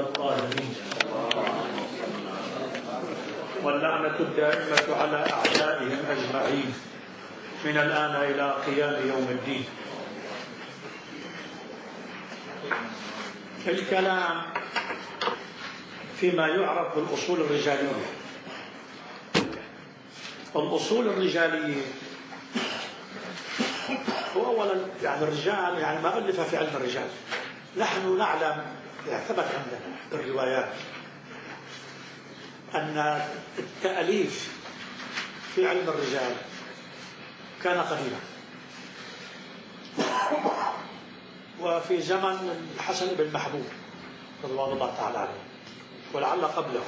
القائمين، واللعنة الدائمة على أعدائهم أجمعين من الآن إلى قيام يوم الدين. الكلام فيما يعرف بالأصول الرجالية. الأصول الرجالية هو أولا الرجال ما ألف في علم الرجال. نحن نعلم ثبت عندنا بالروايات أن التأليف في علم الرجال كان قديما، وفي زمن الحسن بن محبوب رضوان الله تعالى عليه، ولعل قبله.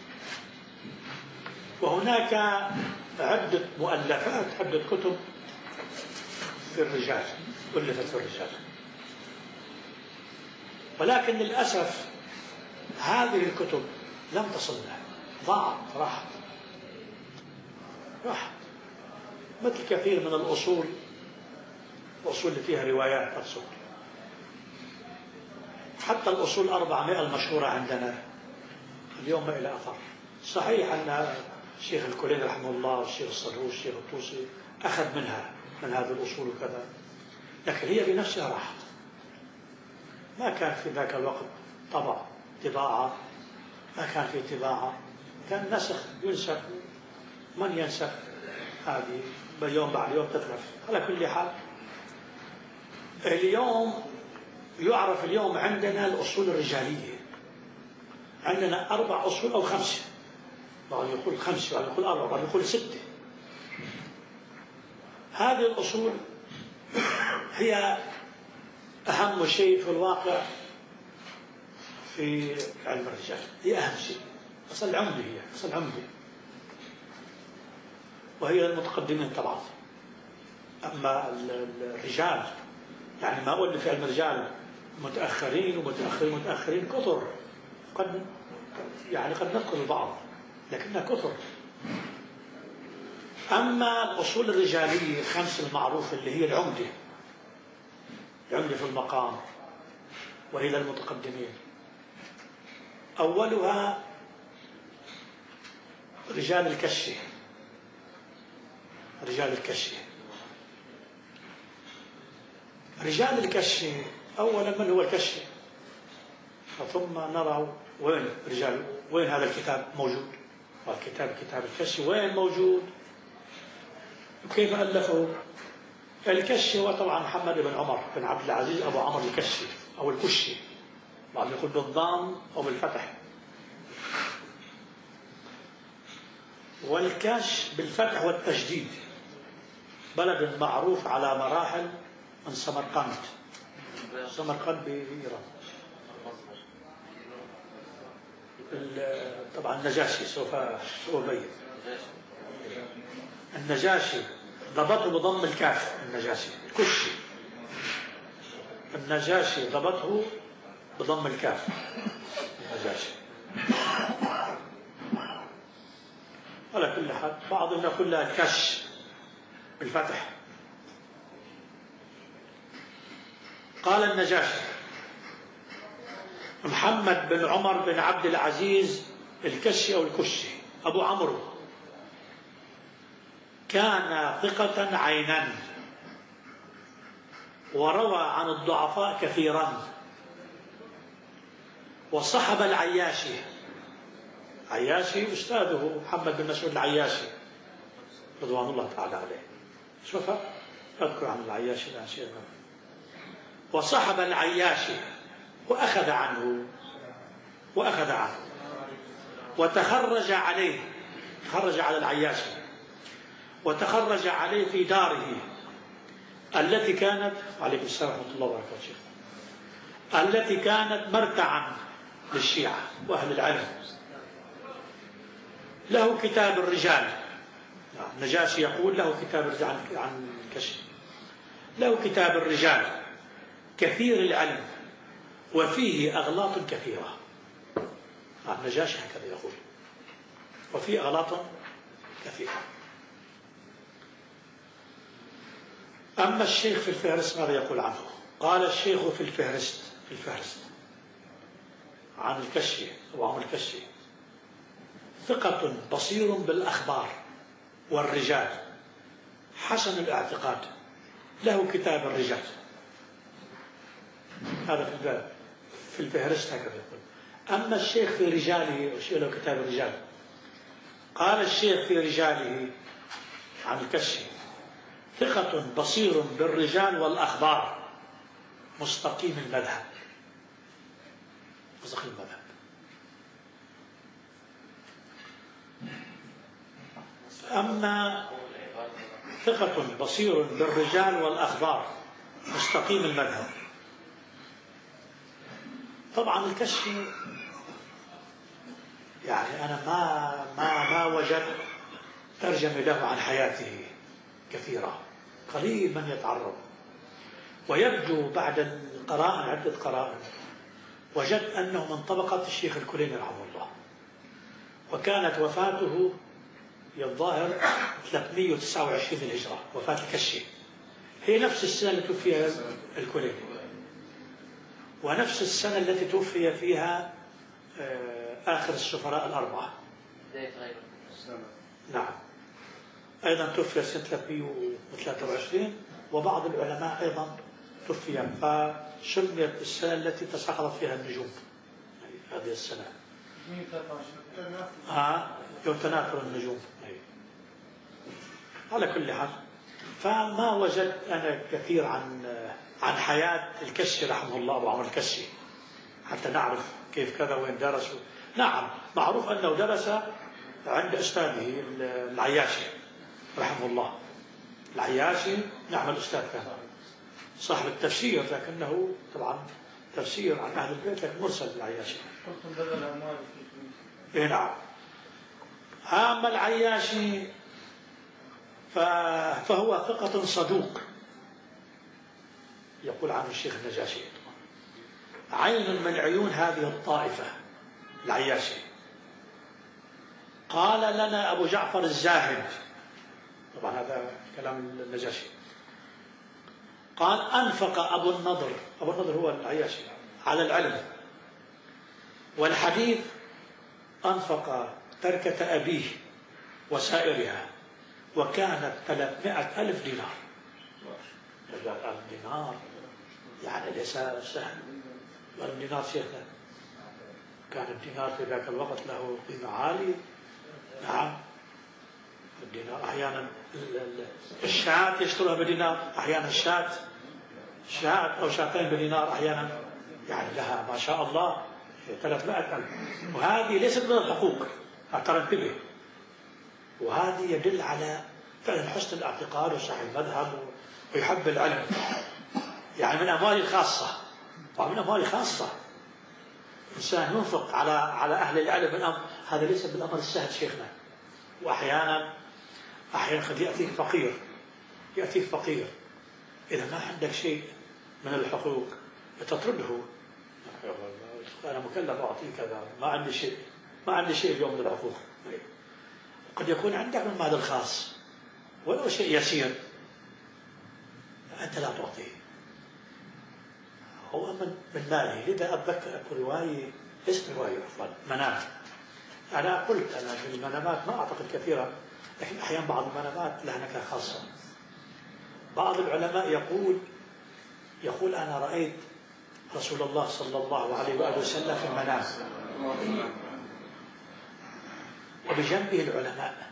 وهناك عدة مؤلفات، عدة كتب في الرجال ألفت في الرجال، ولكن للأسف هذه الكتب لم تصلنا، ضاعت، راحت مثل كثير من الأصول اللي فيها روايات أقصد. حتى الأصول 400 المشهورة عندنا اليوم ما إلى أثر. صحيح أن الشيخ الكليني رحمه الله والشيخ الصدوق والشيخ الطوسي أخذ من هذه الأصول وكذا، لكن هي بنفسها راحت. ما كان في ذاك الوقت طباعة، ما كان في طباعة، كان نسخ ينسخ، من ينسخ هذه يوم بعد يوم تتلف. على كل حال اليوم يعرف عندنا الأصول الرجالية، عندنا 4 أصول أو 5، بعض يقول 5، بعض يقول 4، بعض يقول 6. هذه الأصول هي أهم شيء في الواقع في علم الرجال، هي أهم شيء، أصل العمدة، هي أصل العمدة، وهي المتقدمين طبعا. أما الرجال ما أقول في علم الرجال متأخرين ومتأخرين كثر، قد نذكر البعض لكنها كثر. أما الأصول الرجالية 5 المعروفة اللي هي العمدة في المقام، وهي للمتقدمين. أولها رجال الكشف. رجال الكشف أولا من هو الكشف، ثم نرى وين هذا الكتاب موجود، والكتاب كتاب الكشف وين موجود وكيف ألفه. الكشف هو طبعا محمد بن عمر بن عبد العزيز أبو عمر الكشف أو الكشي، بعض يقول بالضم أو بالفتح، والكشف بالفتح والتشديد. بلد معروف على مراحل من سمرقند بإيران. طبعا النجاشي سوف أبين. النجاشي ضبطه بضم الكاف، الكشي. النجاشي ضبطه بضم الكاف، النجاشي. على كل حال بعضهم يقول لها الكش بالفتح. قال النجاشي محمد بن عمر بن عبد العزيز الكشي أو الكشي أبو عمرو، كان ثقة عينا، وروى عن الضعفاء كثيرا، وصحب العياشي. أستاذه محمد بن مسعود العياشي رضوان الله تعالى عليه. سوف أذكر عن العياشي الآن شيئا. وصحب العياشي وأخذ عنه وتخرج عليه، خرج على العياشي وتخرج عليه في داره التي كانت، عليكم السلام ورحمة الله وبركاته، التي كانت مرتعا للشيعة وأهل العلم. له كتاب الرجال، النجاشي يقول له كتاب الرجال عن الكشف، له كتاب الرجال كثير العلم وفيه أغلاط كثيرة. النجاشي هكذا يقول، وفيه أغلاط كثيرة. أما الشيخ في الفهرست ماذا يقول عنه؟ قال الشيخ في الفهرست عن الكشي وعن الكشي: ثقة بصير بالأخبار والرجال، حسن الاعتقاد، له كتاب الرجال. هذا في الباب، في الفهرست هكذا يقول. أما الشيخ في رجاله، الشيخ له كتاب الرجال، قال الشيخ في رجاله عن الكشي: ثقة بصير بالرجال والأخبار، مستقيم المذهب. مستقيم المذهب. أما ثقة بصير بالرجال والأخبار، مستقيم المذهب. طبعا الكشي يعني أنا ما وجدت ترجمة له عن حياته كثيرة، قليل من يتعرض. ويبدو بعد القراءة عدة قراءة وجدت أنه من طبقة الشيخ الكليني رحمه الله، وكانت وفاته هي الظاهر 329 للهجرة، وفاة الكشي هي نفس السنة التي توفي الكليني، ونفس السنة التي توفي فيها آخر السفراء الأربعة. نعم، أيضا توفي سنة 323، وبعض العلماء أيضا توفي، فسميت السنة التي تساقطت فيها النجوم، يعني هذه السنة يوم تناثر النجوم. على كل حال، فما وجدت أنا كثير عن حياة الكشي رحمه الله، أبو عمرو الكشي، حتى نعرف كيف كذا وين درس. نعم، معروف أنه درس عند أستاذه العياشي رحمه الله. العياشي نعم الأستاذ كان صاحب التفسير، لكنه طبعا تفسير عن أهل البيت لكن مرسل العياشي. نعم. أما العياشي فهو ثقة صدوق، يقول عنه الشيخ النجاشي: عين من عيون هذه الطائفة. العياشي قال لنا أبو جعفر الزاهد، طبعا هذا كلام النجاشي، قال: أنفق أبو النضر هو العياشي على العلم والحديث، أنفق تركة أبيه وسائرها، وكانت 300,000 دينار. 300,000 دينار يعني ليس سهل. والدينار شيخنا كان الدينار في ذاك الوقت له قيمة عالية. نعم، الدينار أحيانا الشاة يشتروها بدينار، أحيانا شاة أو شاتين بدينار أحيانا، يعني لها ما شاء الله 300,000. وهذه ليست من الحقوق، ترى انتبه. وهذه يدل على فعلا حسن الاعتقاد وصحيح المذهب ويحب العلم، يعني من أموال خاصة، ومن أموال خاصة إنسان ينفق على أهل العلم من أمر، هذا ليس بالأمر السهل شيخنا. وأحيانا قد يأتيك فقير إذا ما عندك شيء من الحقوق تطرده: أنا مكلف أعطيك كذا، ما عندي شيء اليوم من الحقوق. قد يكون عندك من المال الخاص ولو شيء يسير، أنت لا تعطيه، هو من ماله. لذا أتذكر رواية، اسم رواية عفوا، منام. أنا قلت في المنامات ما أعتقد كثيرا، لكن أحيانا بعض المنامات لها نكهة خاصة. بعض العلماء يقول أنا رأيت رسول الله صلى الله عليه وآله وسلم في المنام، وبجنبه العلماء،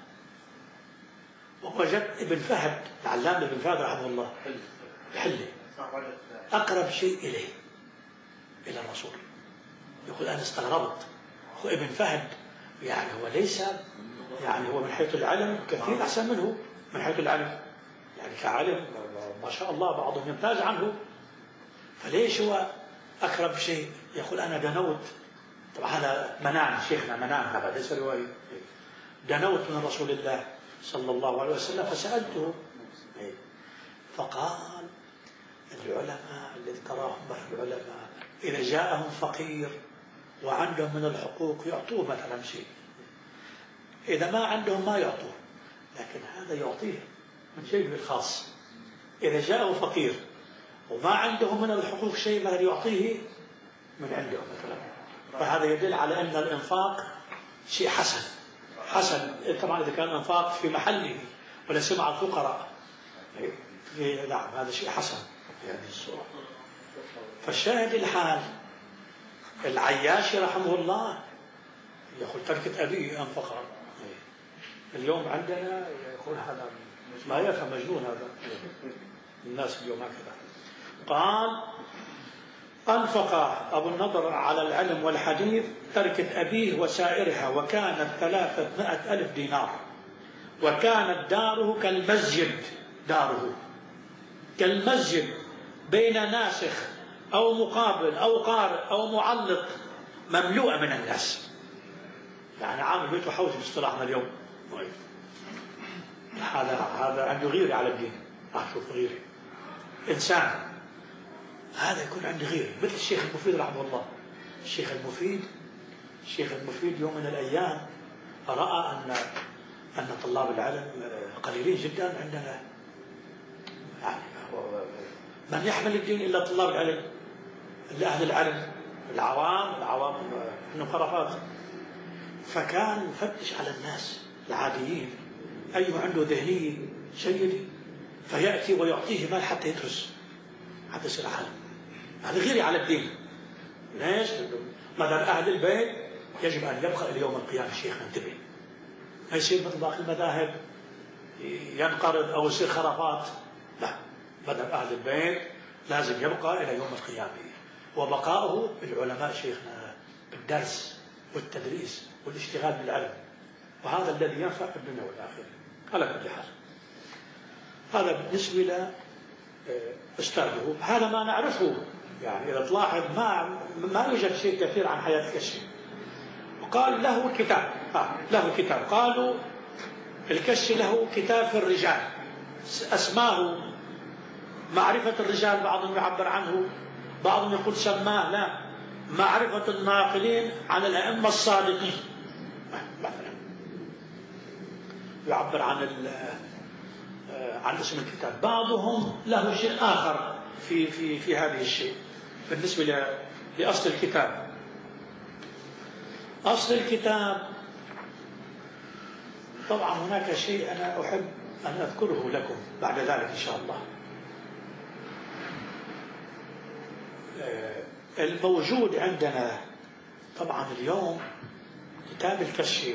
ووجدت ابن فهد، العلامة ابن فهد رحمه الله بحله أقرب شيء إلى الرسول. يقول أنا استغربت، هو ابن فهد يعني هو ليس يعني هو من حيث العلم كثير أحسن منه، من حيث العلم يعني كعلم ما شاء الله بعضهم يمتاز عنه، فليش هو أقرب شيء؟ يقول أنا دنوت، طبعا هذا منام شيخنا، منام هذا ليس رواية، دنوت من رسول الله صلى الله عليه وسلم فسألته، فقال العلماء الذي تراهم العلماء إذا جاءهم فقير وعندهم من الحقوق يعطوه مثلا شيء، إذا ما عندهم ما يعطوه، لكن هذا يعطيه من شيء الخاص. إذا جاءه فقير وما عندهم من الحقوق شيء مثلا يعطيه من عنده مثلا، فهذا يدل على أن الإنفاق شيء حسن. طبعا إذا كان الإنفاق في محله وليس مع الفقراء، نعم هذا شيء حسن في هذه الصورة. فالشاهد الحال العياشي رحمه الله يقول تركة أبيه أنفق. اليوم عندنا يقول هذا ما يفهم، مجنون هذا الناس اليوم هكذا. قال أنفق أبو النضر على العلم والحديث تركة أبيه وسائرها، وكانت 300,000 دينار، وكانت داره كالمسجد، داره كالمسجد بين ناسخ أو مقابل أو قارئ أو معلق مملوءة من الناس. يعني عامل بيته حوش باصطلاحنا اليوم. هذا عنده غيرة على الدين. أشوف غيرة إنسان هذا يكون عنده غيرة، مثل الشيخ المفيد رحمه الله. الشيخ المفيد يوم من الأيام رأى أن طلاب العلم قليلين جدا عندنا، يعني من يحمل الدين إلا طلاب العلم، إلا أهل العلم، العوام إنهم خرافات. فكان يفتش على الناس العاديين أيها عنده ذهنية جيدة فيأتي ويعطيه مال حتى يدرس، حتى يصير عالم. هذا غيري على الدين. ليش؟ مثلا أهل البيت يجب أن يبقى إلى يوم القيامة. شيخنا انتبه، ما يصير مثل باقي المذاهب ينقرض أو يصير خرافات. لا، مذهب أهل البيت لازم يبقى إلى يوم القيامة، وبقاؤه بالعلماء شيخنا بالدرس والتدريس والاشتغال بالعلم، وهذا الذي ينفع في الدنيا والآخرة على كل حال. هذا بالنسبة ل أستاذه. هذا ما نعرفه، يعني إذا تلاحظ ما يوجد شيء كثير عن حياة الكشي. وقال له كتاب، قالوا الكشي له كتاب في الرجال أسماه معرفة الرجال، بعضهم يعبر عنه، بعضهم يقول سماه لا معرفة الناقلين عن الأئمة الصادقين مثلا، يعبر عن اسم الكتاب. بعضهم له شيء آخر في هذه الشيء. بالنسبة لأصل الكتاب، أصل الكتاب طبعا هناك شيء أنا أحب أن أذكره لكم بعد ذلك إن شاء الله. الموجود عندنا طبعا اليوم كتاب الكشي،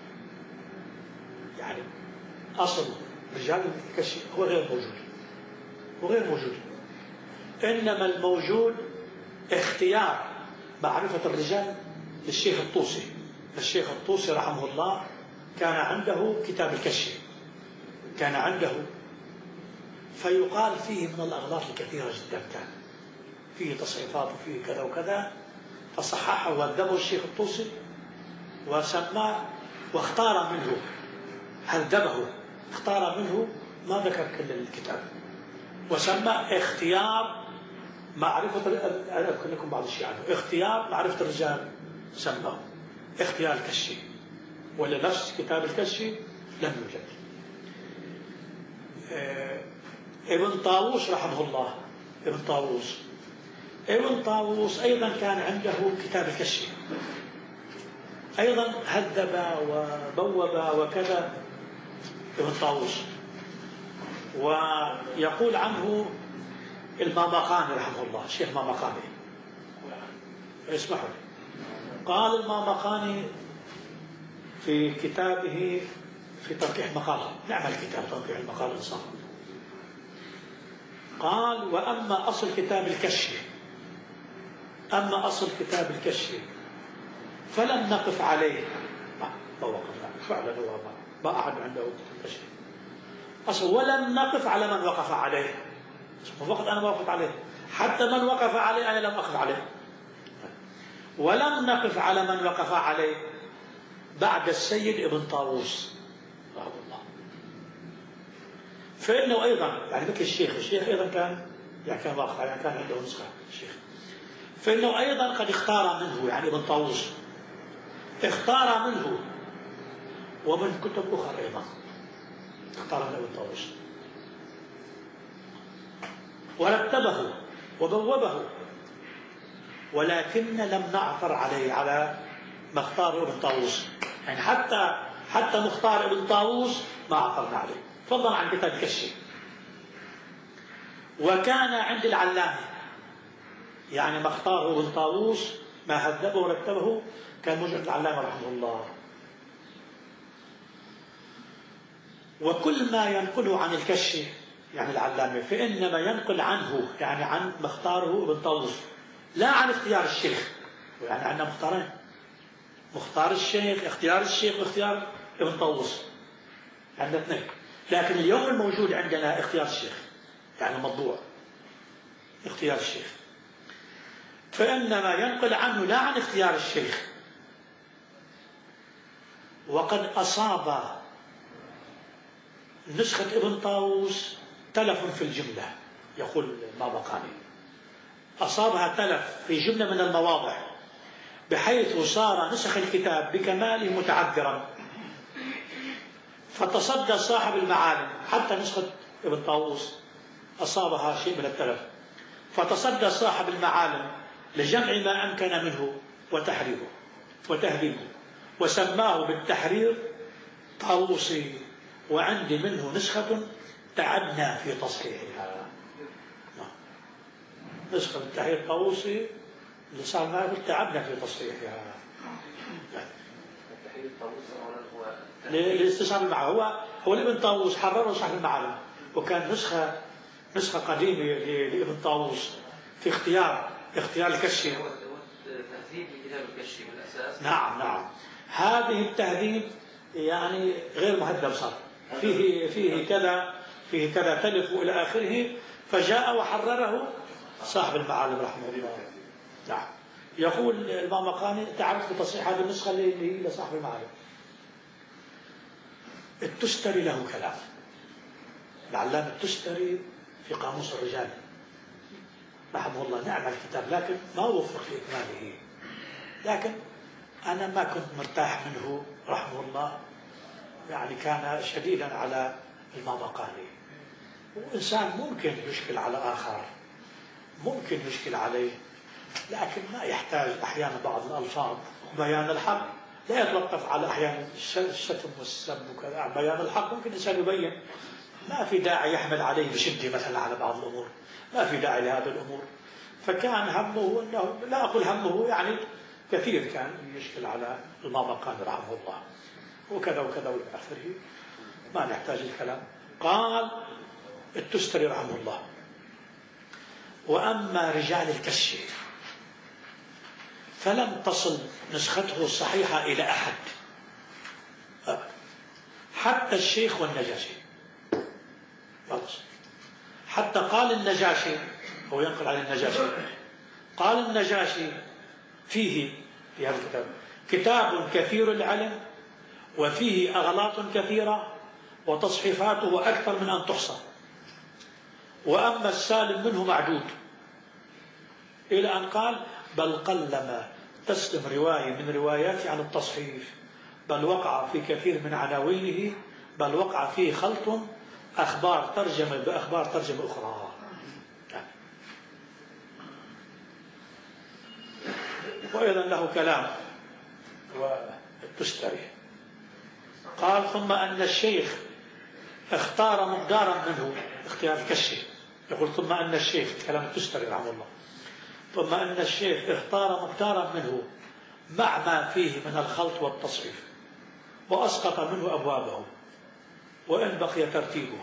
يعني أصل رجال الكشي هو غير موجود. إنما الموجود اختيار معرفة الرجال للشيخ الطوسي. الشيخ الطوسي رحمه الله كان عنده كتاب الكشي، كان عنده، فيقال فيه من الأغلاط الكثيرة جدا، كان فيه تصحيفات وفيه كذا وكذا، فصححه وهذبه الشيخ الطوسي وسماه واختار منه، هذبه اختار منه ما ذكر كل الكتاب وسمى اختيار معرفة. أذكر لكم بعض الشيء عنه. اختيار معرفة الرجال سماه اختيار الكشي، ولا نفس كتاب الكشي لم يوجد. ابن طاووس رحمه الله، ابن طاووس أيضا كان عنده كتاب الكشي، أيضا هذب وبوب وكذا ابن طاووس. ويقول عنه المامقاني رحمه الله، الشيخ مامقاني، اسمحوا لي، قال المامقاني في كتابه في تنقيح مقاله، نعم الكتاب تنقيح المقاله الإنصاف، قال وأما أصل كتاب الكشي فلم نقف عليه. ما وقفنا فعلا، هو ما أحد عنده كشف أصل، ولم نقف على من وقف عليه. فقط أنا وقفت عليه، حتى من وقف عليه أنا لم أقف عليه. ولم نقف على من وقف عليه بعد السيد ابن طاووس رحمه الله. فإنه أيضا يعني مثل الشيخ أيضا كان واقف، يعني كان عنده نسخة الشيخ. فإنه أيضا قد اختار منه، يعني ابن طاووس اختار منه، ومن كتب أخرى أيضا اختار منه ابن طاووس، ورتبه وبوبه ولكن لم نعثر عليه على مختار ابن طاووس، يعني حتى مختار ابن طاووس ما عثرنا عليه، فضلا عن كتاب الكشي. وكان عند العلامة، يعني مختار ابن طاووس ما هذبه ورتبه كان موجود عند العلامة رحمه الله. وكل ما ينقله عن الكشي يعني العلامة فإنما ينقل عنه، يعني عن مختاره ابن طاووس، لا عن اختيار الشيخ. يعني عندنا مختارين، مختار الشيخ، اختيار الشيخ، واختيار ابن طاووس، عندنا اثنين. لكن اليوم الموجود عندنا اختيار الشيخ، يعني المطبوع اختيار الشيخ، فإنما ينقل عنه لا عن اختيار الشيخ. وقد أصاب نسخة ابن طاووس تلف في الجملة، يقول المابقاني، أصابها تلف في جملة من المواضع، بحيث صار نسخ الكتاب بكماله متعذرا، فتصدى صاحب المعالم، حتى نسخة ابن طاووس أصابها شيء من التلف، فتصدى صاحب المعالم لجمع ما أمكن منه وتحريره وتهذيبه، وسماه بالتحرير طاووسي، وعندي منه نسخة تعبنا في تصحيحها. نسخة التحرير طاووسي اللي صار معه تعبنا في تصحيحها. التحرير طاووسي للاستصحاب معه هو الابن طاووس حرره صاحب المعالم، وكان نسخة قديمة لابن طاووس في اختيار الكشي. تهذيب لكتاب الكشي بالأساس. نعم. هذه التهذيب يعني غير مهذب، صار فيه كذا تلف إلى آخره، فجاء وحرره صاحب المعالم رحمه الله. نعم. يقول المامقاني تعرف تصحيح هذه النسخة اللي هي لصاحب المعالم. التستري له كلام، العلامة التستري في قاموس الرجال رحمه الله، نعم الكتاب، لكن ما وفق في إكماله. لكن أنا ما كنت مرتاح منه رحمه الله، يعني كان شديدا على المابقاني، وإنسان ممكن يشكل على آخر، ممكن يشكل عليه، لكن ما يحتاج أحيانا بعض الألفاظ وبيان الحق، لا يتلطف على أحيانا الشتم والسب وكذا. بيان الحق ممكن الإنسان يبين، ما في داعي يحمل عليه بشدة مثلا على بعض الأمور، ما في داعي لهذه الأمور. فكان همه أنه، لا أقول همه يعني كثير، كان يشكل على المابقاني رحمه الله وكذا وكذا والى اخره، ما نحتاج الكلام. قال التستري رحمه الله: واما رجال الكشي فلم تصل نسخته الصحيحه الى احد أبدا، حتى الشيخ والنجاشي. حتى قال النجاشي، هو ينقل عن النجاشي، قال النجاشي فيه في هذا الكتاب: كتاب كثير العلم وفيه أغلاط كثيرة وتصحيفاته أكثر من أن تحصى، وأما السالم منه معدود، إلى أن قال: بل قلما تسلم رواية من رواياته عن التصحيف، بل وقع في كثير من عناوينه، بل وقع فيه خلط أخبار ترجمة بأخبار ترجمة أخرى. وأيضا له كلام والتستري، قال: ثم أن الشيخ اختار مقدارا منه، اختيار الكشي، يقول ثم أن الشيخ، كلام التستري رحمه الله، ثم أن الشيخ اختار مقدارا منه مع ما فيه من الخلط والتصحيف، وأسقط منه أبوابه وإن بقي ترتيبه،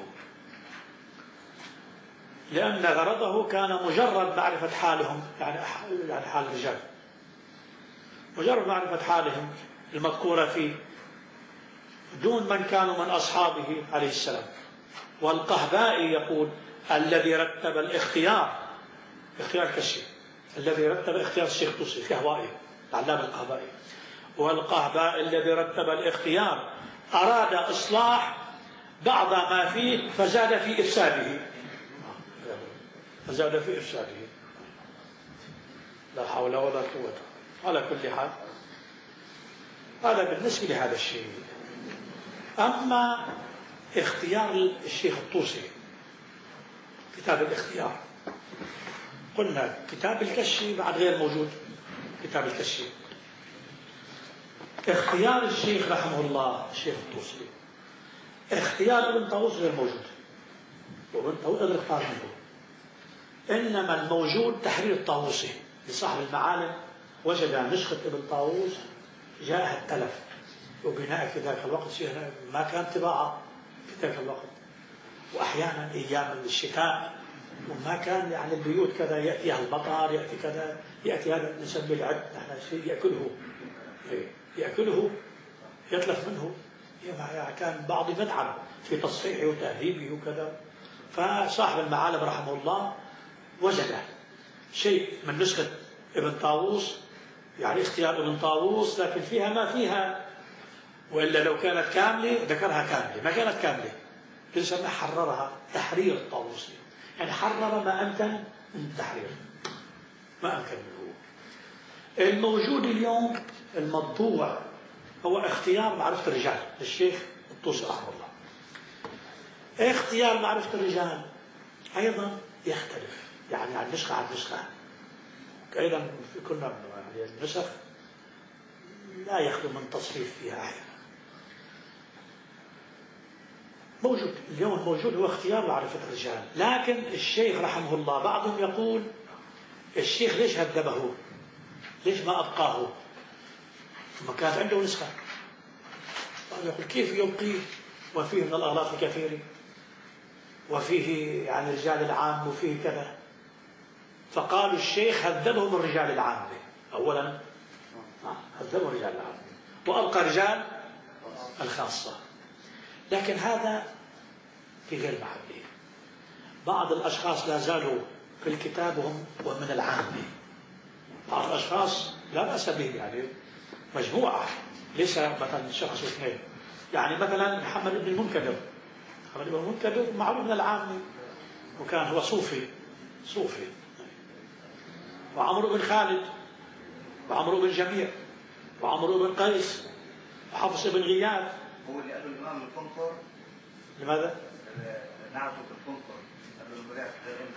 لأن غرضه كان مجرد معرفة حالهم، يعني حال الرجال، مجرد معرفة حالهم المذكورة فيه، دون من كانوا من أصحابه عليه السلام. والقهبائي يقول: الذي رتب الاختيار، اختيار كشي، الذي رتب اختيار الشيخ طوسي في هوائه، العلامة القهبائي، والقهبائي الذي رتب الاختيار أراد إصلاح بعض ما فيه فزاد في إفساده، فزاد في إفساده، لا حول ولا قوة. على كل حال هذا بالنسبة لهذا الشيء. أما اختيار الشيخ الطوسي، كتاب الاختيار، قلنا كتاب الكشي بعد غير موجود. كتاب الكشي اختيار الشيخ رحمه الله الشيخ الطوسي، اختيار ابن طاووس غير موجود، وابن طاووس غير اختار منه. إنما الموجود تحرير الطاووسي لصاحب المعالم، وجد نسخة ابن طاووس جاءها التلف، وبناء في ذاك الوقت ما كان طباعة في ذاك الوقت، وأحيانا أيام الشتاء وما كان يعني البيوت كذا يأتيها المطر، يأتي كذا، يأتي هذا نسميه العد، نحن شيء يأكله يتلف منه. يعني كان بعض متعب في تصحيحه وتهذيبه وكذا. فصاحب المعالم رحمه الله وجد شيء من نسخة ابن طاووس، يعني اختيار ابن طاووس، لكن فيها ما فيها، وإلا لو كانت كاملة ذكرها كاملة، ما كانت كاملة يسمى حررها تحرير الطاووسي، يعني حرر ما أمكن من التحرير، ما أمكن منه. الموجود اليوم المطبوع هو اختيار معرفة الرجال للشيخ الطوسي رحمه الله. اختيار معرفة الرجال أيضا يختلف، يعني عن نسخة عن نسخة. أيضا في كل يعني النسخ لا يخلو من تصحيف فيها أحيانا. موجود اليوم الموجود هو اختيار معرفة الرجال، لكن الشيخ رحمه الله بعضهم يقول الشيخ ليش هذبه؟ ليش ما أبقاه؟ ثم كانت عنده نسخة. يقول كيف يبقيه وفيه من الأغلاط الكثيرة، وفيه يعني رجال العام وفيه كذا. فقالوا الشيخ هذبه من رجال العامة أولا، هذبه رجال العامة وأبقى رجال الخاصة. لكن هذا في غير محله. بعض الأشخاص لا زالوا في الكتاب ومن العامة. بعض الأشخاص لا بأس به، يعني مجموعة ليس مثلا شخص واثنين. يعني مثلا محمد بن المنكدر، محمد بن المنكدر معروف من العامة وكان هو صوفي. وعمرو بن خالد، وعمرو بن جميع، وعمرو بن قيس، وحفص بن غياث. هو اللي قال له الإمام القنطر. لماذا؟ نعرفه بالقنطر، قال له الملاك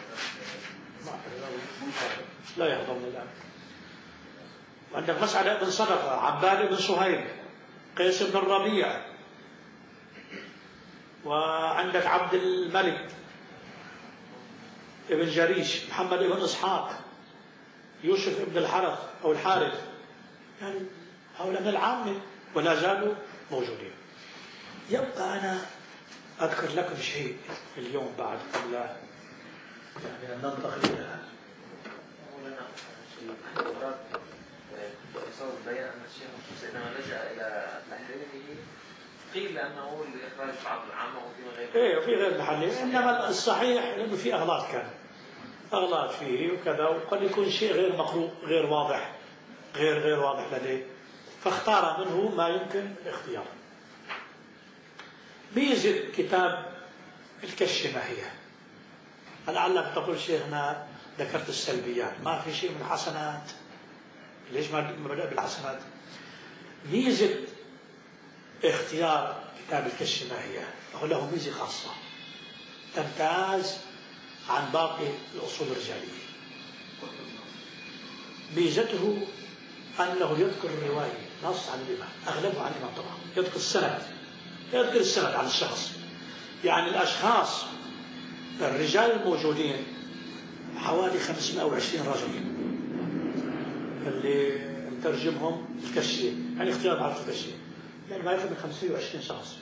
لا يحضرني الآن. وعندك مسعد بن صدقة، عباد بن صهيب، قيس بن الربيع، وعندك عبد الملك ابن جريش، محمد بن إسحاق، يوسف بن الحرث أو الحارث. يعني هؤلاء من العامة ولا زالوا موجودين. يبقى أنا أذكر لكم شيء اليوم بعد قبل يعني أن ننتقل إلى يصور بيان أن الشيخ الطوسي إنما لجأ إلى تحريره قيل لأنه لإخراج بعض العامة وفي غير وفي غير محله. إنما الصحيح لأنه في أغلاط، كان أغلاط فيه وكذا، وقد يكون شيء غير مقروء غير واضح غير واضح لديه، فاختار منه ما يمكن الاختيار. ميزة كتاب الكشي ما هي؟ لعلك تقول شيخنا ذكرت السلبيات، ما في شيء من الحسنات، ليش ما بدأ بالحسنات؟ ميزة اختيار كتاب الكشي ما هي؟ له ميزة خاصة تمتاز عن باقي الأصول الرجالية. ميزته أنه يذكر الرواية نص عن الإمام، أغلبه عن الإمام طبعا، يذكر السند عن الشخص. يعني الأشخاص الرجال الموجودين حوالي 520 رجل اللي نترجمهم الكشي، يعني اختيار معرفة الكشي، يعني ما يفهم من 520 شخص.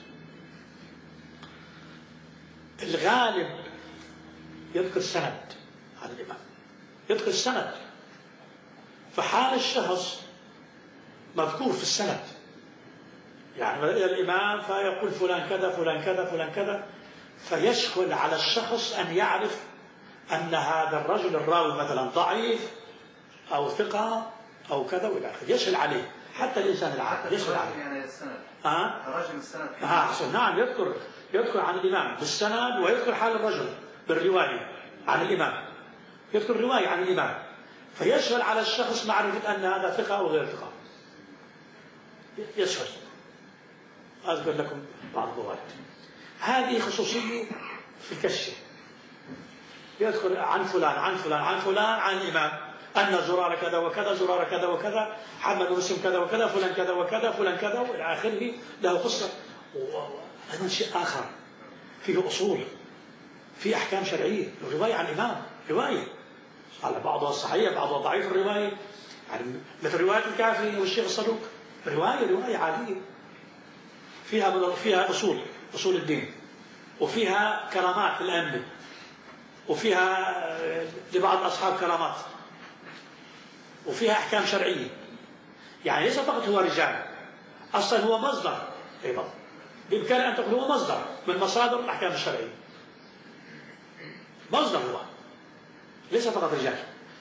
الغالب يذكر سند عن الإمام، يذكر السند، فحال الشخص مذكور في السند. يعني إلى الإمام فيقول فلان كذا فلان كذا فلان كذا، فيشكل على الشخص أن يعرف أن هذا الرجل الراوي مثلا ضعيف أو ثقة أو كذا وإلى آخره، يسهل عليه حتى الإنسان العادي يسهل عليه. يعني السند. رجل السند. نعم، يذكر عن الإمام بالسند، ويذكر حال الرجل بالرواية عن الإمام، يذكر رواية عن الإمام، فيسهل على الشخص معرفة أن هذا ثقة أو غير ثقة. يسهل. أذكر لكم بعض الروايات. هذه خصوصية في الكشف. يذكر عن فلان عن فلان عن فلان عن الإمام أن زرار كذا وكذا، زرار كذا وكذا، محمد مسلم كذا وكذا، فلان كذا وكذا، فلان كذا، وإلى آخره، له قصة. وأيضا شيء آخر، فيه أصول، في أحكام شرعية. الرواية عن الإمام رواية، على بعضها صحيح بعضها ضعيف. الرواية يعني مثل رواية الكافي والشيخ الصدوق، رواية عادية، فيها أصول الدين، وفيها كرامات للأئمة، وفيها لبعض أصحاب كرامات، وفيها أحكام شرعية. يعني ليس فقط هو رجال، أصلا هو مصدر أيضا، بإمكان أن تقول هو مصدر من مصادر الأحكام الشرعية، مصدر هو، ليس فقط رجال.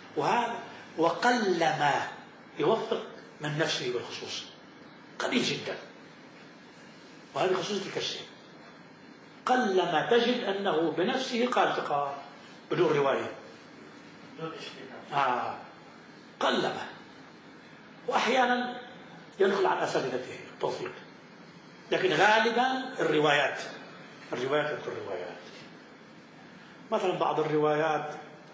وقلما يوفق من نفسه بالخصوص، قليل جدا. وهذه خصوصية الكشف، قلما تجد أنه بنفسه قال ثقة بدون رواية، قلما. وأحيانا يدخل عن أساتذته التوفيق، لكن غالبا الروايات يذكر الروايات. مثلا بعض الروايات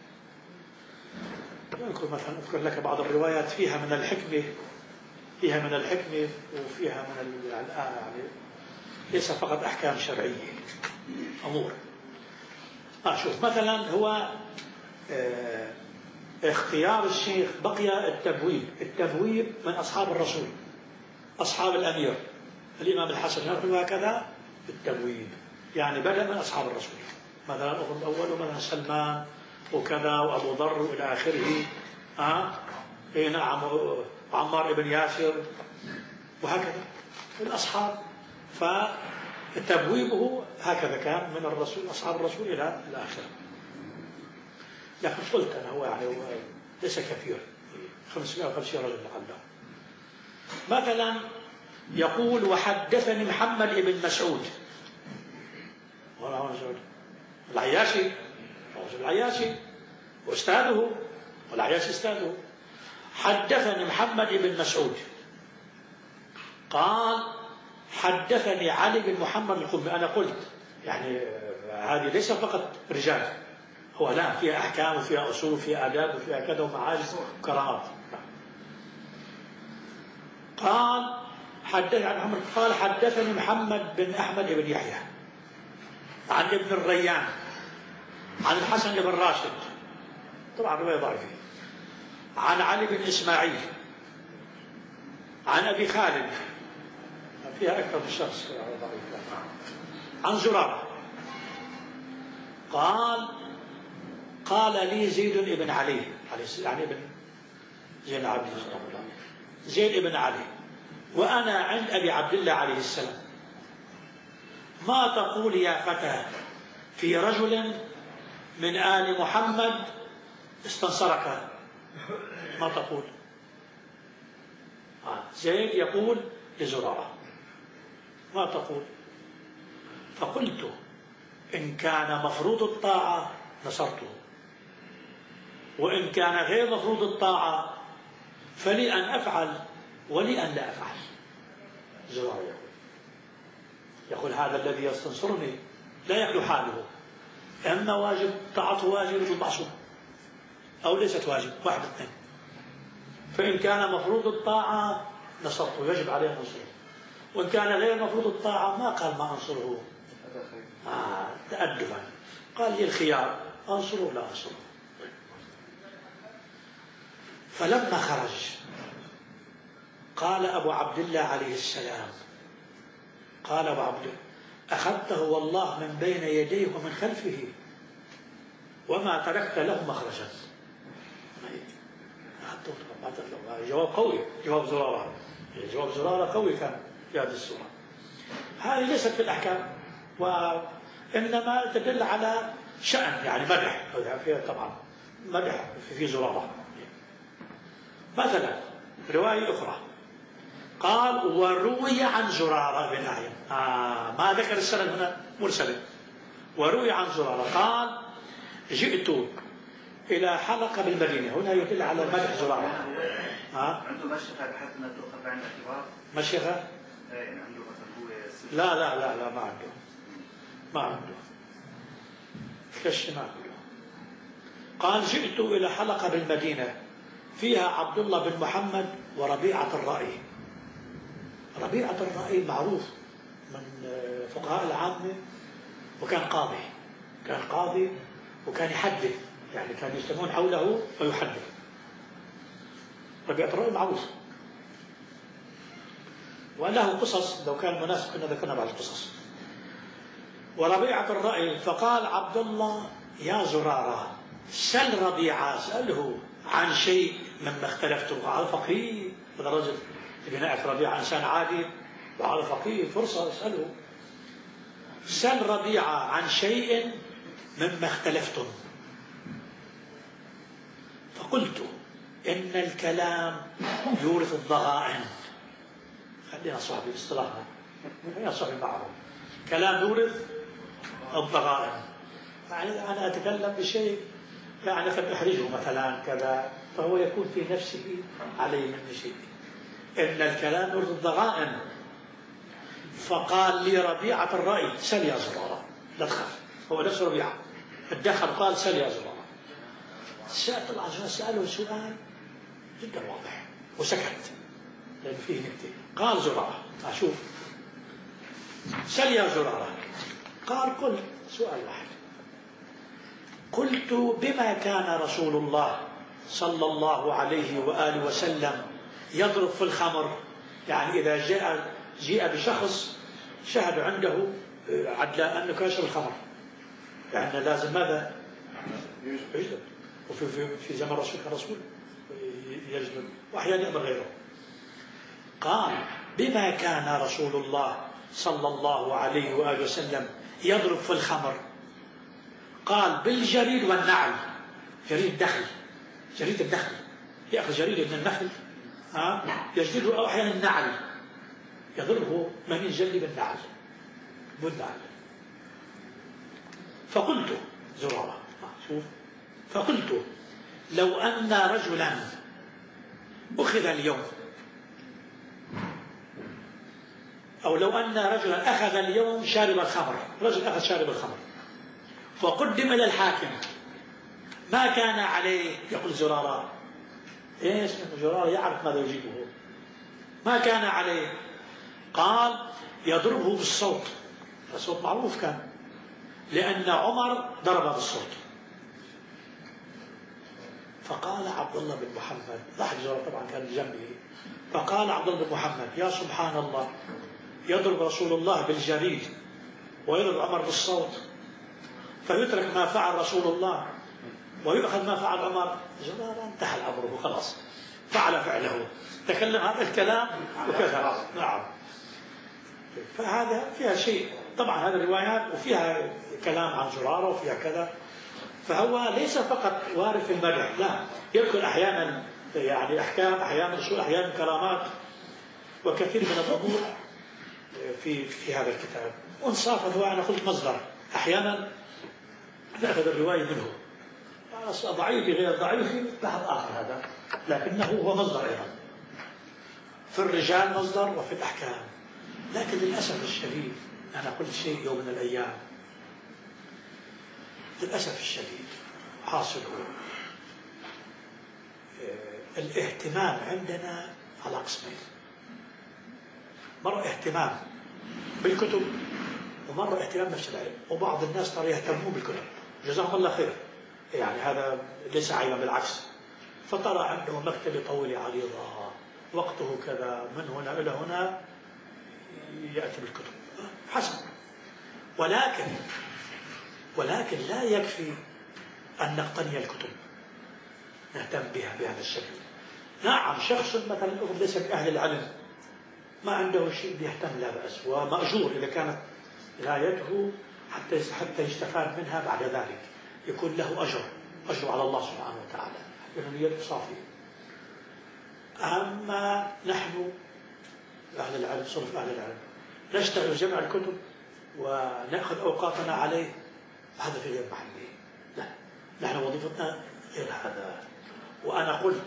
أذكر لك بعض الروايات فيها من الحكمة وفيها من يعني ليس فقط أحكام شرعية، أمور. شوف مثلا هو اختيار الشيخ بقي التبويب من أصحاب الرسول، أصحاب الأمير الإمام الحسن، يقول هكذا التبويب، يعني بدأ من أصحاب الرسول، مثلا الأول ومثلا سلمان وكذا وأبو ذر وإلى آخره. نعم، وعمار بن ياسر وهكذا الأصحاب. فتبويبه هكذا كان من الرسول، أصحاب الرسول إلى آخره. لكن قلت أنا هو يعني ليس كثير، 550 رجل لعله. مثلا يقول وحدثني محمد بن مسعود، العياشي وأستاذه، والعياشي أستاذه. حدثني محمد بن مسعود قال حدثني علي بن محمد القمي. أنا قلت يعني هذه ليس فقط رجال، هو لا، فيها أحكام وفيها أصول وفيها آداب وفيها كذا ومعاجز وكرامات. قال حدثني محمد بن أحمد بن يحيى عن ابن الريان عن الحسن بن راشد، طبعا رواية ضعيفة، عن علي بن إسماعيل عن أبي خالد، فيها أكثر من شخص، عن زرارة قال لي زيد بن علي، يعني ابن زين العابدين، زيد بن علي، وأنا عند أبي عبد الله عليه السلام، ما تقول يا فتى في رجل من آل محمد استنصرك؟ ما تقول؟ زيد يقول لزرارة ما تقول؟ فقلت إن كان مفروض الطاعة نصرته، وإن كان غير مفروض الطاعة فلي أن أفعل ولي أن لا أفعل. زرارة يقول هذا الذي يستنصرني لا يخلو حاله، إما واجب طاعته واجب المعصوم، أو ليست واجب، واحد اثنين. فإن كان مفروض الطاعة نصرته، يجب عليه أن ننصره، وإن كان غير مفروض الطاعة ما قال ما أنصره تأدبا، قال لي الخيار أنصره لا أنصره. فلما خرج قال أبو عبد الله عليه السلام، قال أبو عبد الله أخذته والله من بين يديه ومن خلفه وما تركت له مخرجا. جواب قوي، جواب زرارة قوي كان في هذه السورة. هذه ليست في الأحكام، وإنما تدل على شأن، يعني مدح، فيها طبعا مدح في زرارة. مثلا رواية أخرى قال وروي عن زرارة بن أعين، ما ذكر السند هنا مرسل، وروي عن زرارة قال جئت إلى حلقة بالمدينة، هنا يدل على مدح زرارة. عنده مشيخة بحيث أنها تؤخذ بعين الاعتبار؟ مشيخة؟ يعني عنده مثلا هو لا ما عنده كش، ما عنده. قال جئت إلى حلقة بالمدينة فيها عبد الله بن محمد وربيعة الرأي. ربيعة الرأي معروف من فقهاء العامة، وكان قاضي، كان قاضي وكان يحدث، يعني كانوا يجتمعون حوله ويحدث. ربيعة الرأي معروف وله قصص، لو كان مناسب كنا ذكرنا بعض القصص. وربيعة الرأي فقال عبد الله يا زرارة سل ربيعة، سأله عن شيء مما اختلفتم. وعلى فقيه، هذا رجل بناء ربيعة إنسان عادي وعلى فقيه، فرصة اسأله. سل ربيعة عن شيء مما اختلفتم. فقلت إن الكلام يورث الضغائن. خلينا صاحبي باصطلاحنا، خلينا صاحبي معهم. كلام يورث الضغائن، يعني أنا أتكلم بشيء يعني قد أحرجه مثلا كذا، فهو يكون في نفسه علي مني شيء. إن الكلام يورث الضغائن. فقال لي ربيعة الرأي سل يا زرارة، لا تخاف. هو نفس ربيعة الدخل قال سل يا زرارة. طلع سأله سؤال جدا واضح وسكت لأن فيه نكتة. قال زرارة، أشوف سل يا زرارة. قال قل سؤال واحد. قلت بما كان رسول الله صلى الله عليه وآله وسلم يضرب في الخمر؟ يعني إذا جاء بشخص شهد عنده عدل أنه كاشر الخمر، يعني لازم ماذا؟ يجلد. وفي زمن الرسول كان رسول يجلد وأحيانا يأمر غيره. قال بما كان رسول الله صلى الله عليه وآله وسلم يضرب في الخمر؟ قال بالجريد والنعل. جريد الدخل، جريد الدخل، يأخذ جريد من النخل يجلده، أو أحيانا النعل يضربه من يجلي بالنعل بالنعل. فقلت زرارة شوف، فقلت لو أن رجلا أخذ اليوم، أو لو أن رجلا أخذ اليوم شارب الخمر، رجل أخذ شارب الخمر فقدم إلى الحاكم، ما كان عليه؟ يقول زرارة إيش؟ زرارة يعرف ماذا يجيبه. ما كان عليه؟ قال يضربه بالصوت. الصوت معروف كان، لأن عمر ضرب بالصوت. فقال عبد الله بن محمد، ضحك زرارة طبعا كان بجنبه، فقال عبد الله بن محمد يا سبحان الله، يضرب رسول الله بالجريد ويضرب عمر بالصوت، فيترك ما فعل رسول الله ويؤخذ ما فعل عمر. زرارة انتهى الأمر وخلاص، فعل فعله، تكلم هذا الكلام وكذا. نعم. فهذا فيها شيء طبعا، هذه الروايات وفيها كلام عن زرارة وفيها كذا. فهو ليس فقط وارد في المدح، لا، يذكر أحيانا يعني أحكام، أحيانا أصول، أحيانا كرامات، وكثير من الأمور في هذا الكتاب. وانصافا هو أنا قلت مصدر، أحيانا نأخذ الرواية منه ضعيف غير ضعيف بحث آخر هذا، لكنه هو مصدر أيضا في الرجال مصدر وفي الأحكام. لكن للأسف الشديد أنا قلت شيء يوم من الأيام، للأسف الشديد حاصل هو الاهتمام عندنا على قسمين: مرة اهتمام بالكتب، ومرة اهتمام نفس العلم. وبعض الناس ترى يهتمون بالكتب جزاهم الله خير، يعني هذا ليس عيبا، بالعكس. فترى عنده مكتبة طويلة عريضة، وقته كذا، من هنا إلى هنا يأتي بالكتب حسن. ولكن لا يكفي أن نقتني الكتب نهتم بها بهذا الشكل. نعم، شخص مثلا ليس من أهل العلم ما عنده شيء بيهتم، لا بأس، ومأجور إذا كانت غايته حتى يستفاد منها بعد ذلك، يكون له أجر على الله سبحانه وتعالى، لأنه نيته صافية. أما نحن أهل العلم، صرف أهل العلم، نشتغل جمع الكتب ونأخذ أوقاتنا عليه، هذا في غير محله. لا، نحن وظيفتنا غير هذا. وأنا قلت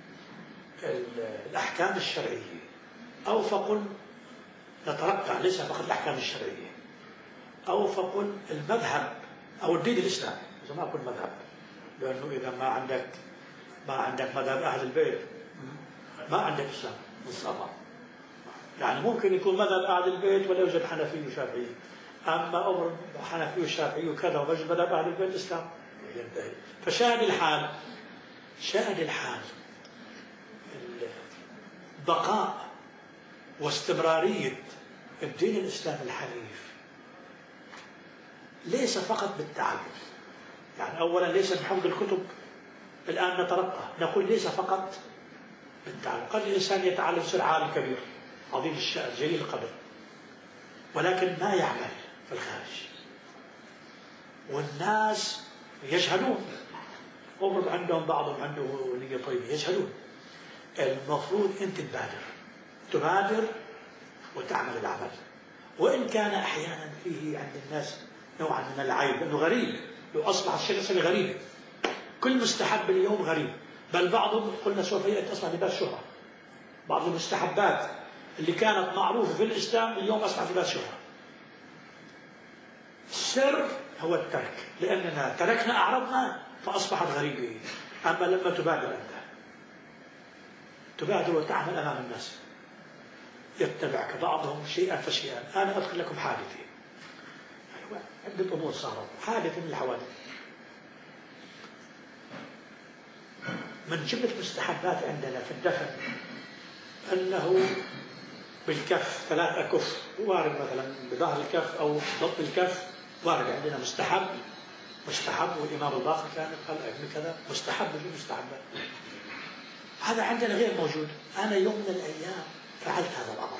الأحكام الشرعية، أو فقل نترقى ليس فقط الأحكام الشرعية، أو فقل المذهب أو الدين الإسلامي، إذا ما أقول مذهب، لأنه إذا ما عندك مذهب أهل البيت ما عندك إسلام بالصبر. يعني ممكن يكون مذهب أهل البيت ولا يوجد حنفي وشافعي، أما أمر حنفي وشافعي وكذا ويوجد مذهب أهل البيت إسلام ينتهي. فشاهد الحال بقاء واستمرارية الدين الإسلامي الحنيف ليس فقط بالتعلم. يعني أولا ليس بحفظ الكتب، الآن نترقى نقول ليس فقط بالتعلم. قد الإنسان يتعلم يصير عالم كبير عظيم الشأن جليل القدر، ولكن ما يعمل في الخارج، والناس يجهلون. عندهم بعضهم عنده نية طيبة يجهلون. المفروض أنت تبادر وتعمل العمل، وإن كان أحيانا فيه عند الناس نوعا من العيب، لأنه غريب. لو أصبح الشيء غريب، كل مستحب اليوم غريب، بل بعضهم قلنا سوف يأتي أصبح لباس شهرة. بعض المستحبات اللي كانت معروفة في الإسلام اليوم أصبحت لباس شهرة. السر هو الترك، لأننا تركنا أعرضنا فأصبحت غريبة. أما لما تبادر وتعمل أمام الناس يتبعك بعضهم شيئا فشيئا. أنا أذكر لكم حادثة، عدة أمور صارت. حادثة من الحوادث، من جملة المستحبات عندنا في الدفن أنه بالكف 3 أكف، وارد مثلا بظهر الكف أو ضبط الكف، وارد عندنا مستحب. والإمام الباقر كان قال ابن كذا مستحب من مستحبات. هذا عندنا غير موجود. أنا يوم من الأيام فعلت هذا الأمر،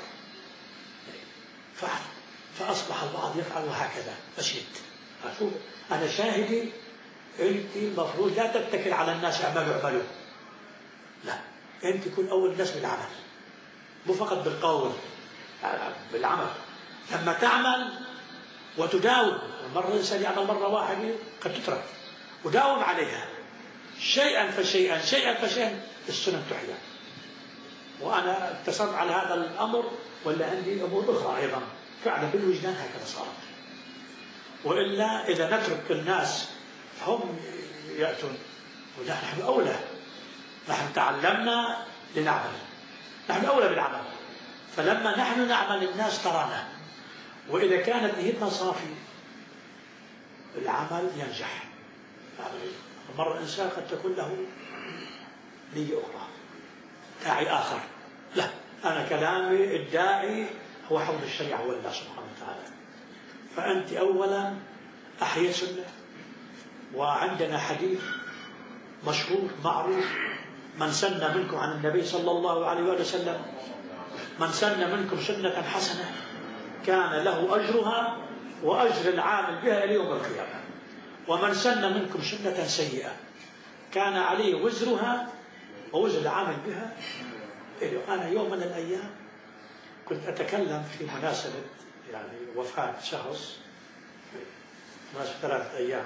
فأصبح البعض يفعل هكذا. مشيت أشوف أنا شاهدي. أنت المفروض لا تتكل على الناس اعملوا، لا، أنت تكون أول الناس بالعمل، مو فقط بالقول، بالعمل. لما تعمل وتداوم، مرة الإنسان يعمل مرة واحدة قد تترك، وداوم عليها شيئا فشيئا السنن تحيا. وأنا اكتسبت على هذا الأمر، ولا عندي أمور أخرى أيضا فعلا بالوجدان هكذا صارت. وإلا إذا نترك الناس هم يأتون، ونحن أولى. نحن تعلمنا لنعمل، نحن أولى بالعمل. فلما نحن نعمل الناس ترانا، وإذا كانت نيتنا صافية العمل ينجح. مرة الإنسان قد تكون له نية أخرى، داعي آخر. لا، أنا كلامي الداعي هو حول الشريعة هو الله سبحانه وتعالى. فأنت أولا أحيي سنة. وعندنا حديث مشهور معروف: من سن منكم عن النبي صلى الله عليه وسلم، من سن منكم سنة حسنة كان له أجرها وأجر العامل بها إلى يوم القيامة، ومن سن منكم سنة سيئة كان عليه وزرها ووزر العامل بها. أنا يوم من الأيام كنت أتكلم في مناسبة يعني وفاة شخص، مناسبة 3 أيام،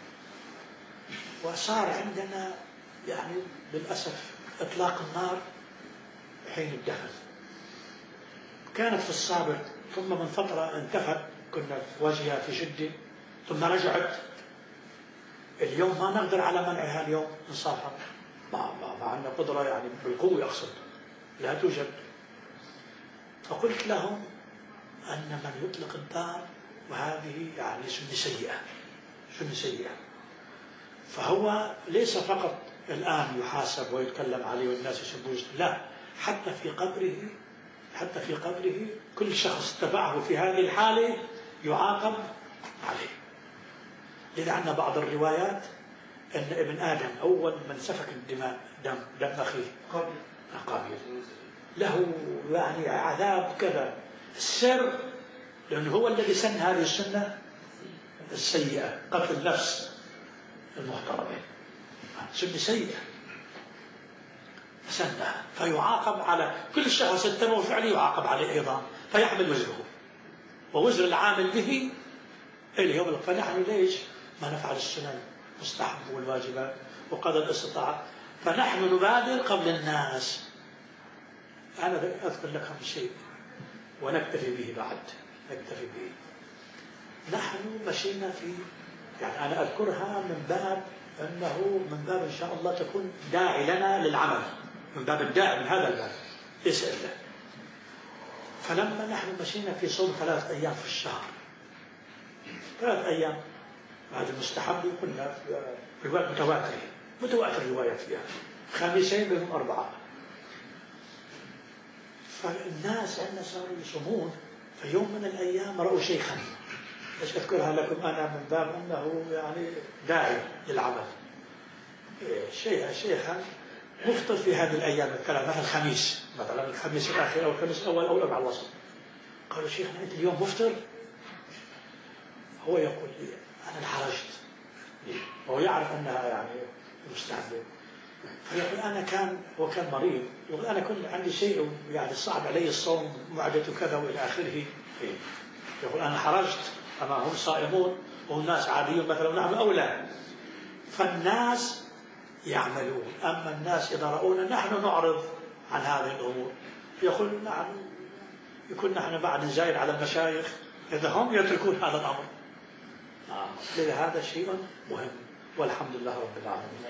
وصار عندنا يعني للأسف إطلاق النار حين الدفن. كانت في السابق، ثم من فترة انتهت، كنا في واجهة في جدة، ثم رجعت. اليوم ما نقدر على منعها اليوم إنصافا، ما عندنا قدرة يعني بالقوة، أقصد لا توجد. فقلت لهم أن من يطلق النار وهذه يعني سنة سيئة، فهو ليس فقط الآن يحاسب ويتكلم عليه والناس يسبوه، لا، حتى في قبره كل شخص تبعه في هذه الحالة يعاقب عليه. لأن بعض الروايات أن ابن آدم أول من سفك الدماء دم أخيه قابيل له يعني عذاب كذا. السر لأنه هو الذي سن هذه السنة السيئة، قتل النفس المحترمة، سنة سيئة سنها، فيعاقب على كل شخص اتبعه فعله، يعاقب عليه أيضا، فيحمل وزره ووزر العامل به إلى يوم القيامة. فنحن ليش ما نفعل السنن المستحب والواجبات وقدر الاستطاعة؟ فنحن نبادر قبل الناس. أنا أذكر لكم شيء ونكتفي به بعد، نكتفي به. نحن مشينا في، يعني أنا أذكرها من باب أنه من باب إن شاء الله تكون داعي لنا للعمل، من باب الداعي من هذا الباب ليس إلا. فلما نحن مشينا في صوم 3 أيام في الشهر، 3 أيام هذا المستحب قلنا في روايات متواتر روايات فيها، 5 بهم 4. فالناس عندنا صاروا يصومون، في يوم من الأيام رأوا شيخا، ليش أذكرها لكم أنا من باب أنه يعني داعي للعمل. شيخا مفطر في هذه الأيام الثلاث، مثلا الخميس، مثلا الخميس الأخير أو الخميس الأول أو الأربع الوسط. قالوا شيخنا أنت اليوم مفطر؟ هو يقول لي أنا انحرجت، وهو يعرف أنها يعني مستعدة. فيقول هو كان مريض، يقول أنا كنت عندي شيء يعني صعب علي الصوم، معدة كذا وإلى آخره. يقول أنا انحرجت، أما هم صائمون والناس عاديون مثلا ونحن أولى. فالناس يعملون، أما الناس إذا رأونا نحن نعرض عن هذه الأمور. يقول يكون نحن بعد نزايد على المشايخ إذا هم يتركون هذا الأمر. لذا هذا شيء مهم، والحمد لله رب العالمين.